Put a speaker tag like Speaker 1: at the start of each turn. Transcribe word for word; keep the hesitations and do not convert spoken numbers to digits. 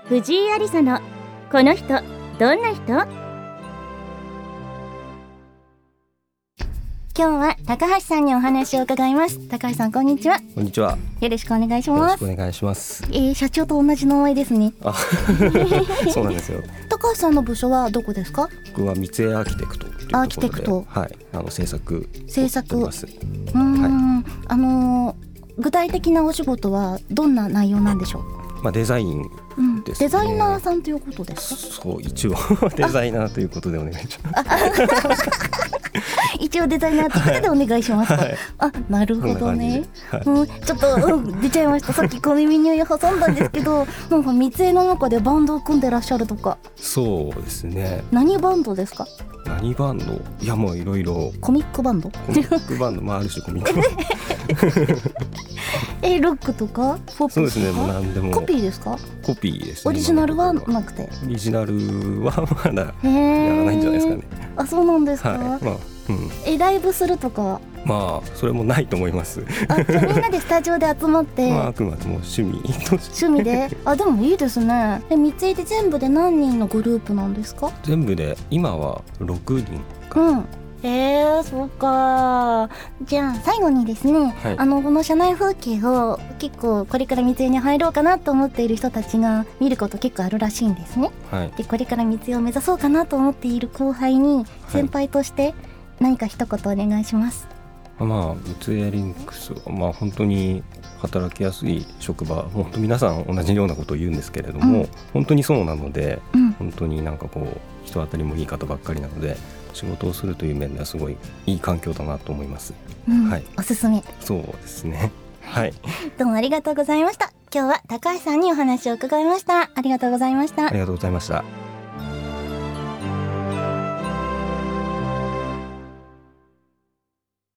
Speaker 1: 藤井有沙のこの人どんな人。今日は高橋さんにお話を伺います。高橋さん、こんにちは。
Speaker 2: こんにちは。
Speaker 1: よろしくお願いします。
Speaker 2: よろしくお願いします。
Speaker 1: えー、社長と同じ名前ですね。
Speaker 2: あそうなんですよ。
Speaker 1: 高橋さんの部署はどこですか？
Speaker 2: 僕は三井アーキテクトというところで、
Speaker 1: アーキテクト、
Speaker 2: はい、あの制作
Speaker 1: 制作
Speaker 2: をしております。
Speaker 1: うーん、
Speaker 2: はい、
Speaker 1: あのー、具体的なお仕事はどんな内容なんでしょう？
Speaker 2: まあ、デザイン
Speaker 1: うん、
Speaker 2: ですね。
Speaker 1: デザイナーさんということですか？
Speaker 2: そう、一応デザイナーということでお願いします。
Speaker 1: 一応デザイナーということでお願いします、はい、あ、なるほどね、はい、うん、ちょっと、うん、出ちゃいました。さっき小耳に挟んだんですけどなんか三井の中でバンドを組んでらっしゃるとか。
Speaker 2: そうですね。
Speaker 1: 何バンドですか？
Speaker 2: 何バンド？いや、もういろいろ。
Speaker 1: コミックバンド？
Speaker 2: コミックバンド、まあある種コミックバンド
Speaker 1: え、ロックとかポップスとか？そうですね、もう何でも。コピーですか？
Speaker 2: コピーですね。
Speaker 1: オリジナルはなくて？
Speaker 2: オリジナルはまだやらないんじゃないですかね。
Speaker 1: あ、そうなんですか、はい、
Speaker 2: まあ、うん、
Speaker 1: え、ライブするとか？
Speaker 2: まあそれもないと思います。
Speaker 1: あ、じゃあみんなでスタジオで集まって
Speaker 2: まああくまでも趣味
Speaker 1: 趣味で。あ、でもいいですね。で、三井で全部で何人のグループなんですか？
Speaker 2: 全部で今はろくにんか。
Speaker 1: うん、えー、そうか。じゃあ最後にですね、はい、あのこの社内風景を結構これから三井に入ろうかなと思っている人たちが見ること結構あるらしいんですね、はい、でこれから三井を目指そうかなと思っている後輩に先輩として何か一言お願いします。
Speaker 2: はい、まあ三井エアリンクスはまあ本当に働きやすい職場、本当皆さん同じようなことを言うんですけれども、うん、本当にそうなので、うん、本当になんかこう人当たりもいい方ばっかりなので、仕事をするという面ではすごいいい環境だなと思います、
Speaker 1: うん、
Speaker 2: はい、
Speaker 1: おすすめ。
Speaker 2: そうですね、はい、
Speaker 1: どうもありがとうございました。今日は高橋さんにお話を伺いました。ありがとうございました。
Speaker 2: ありがとうございました。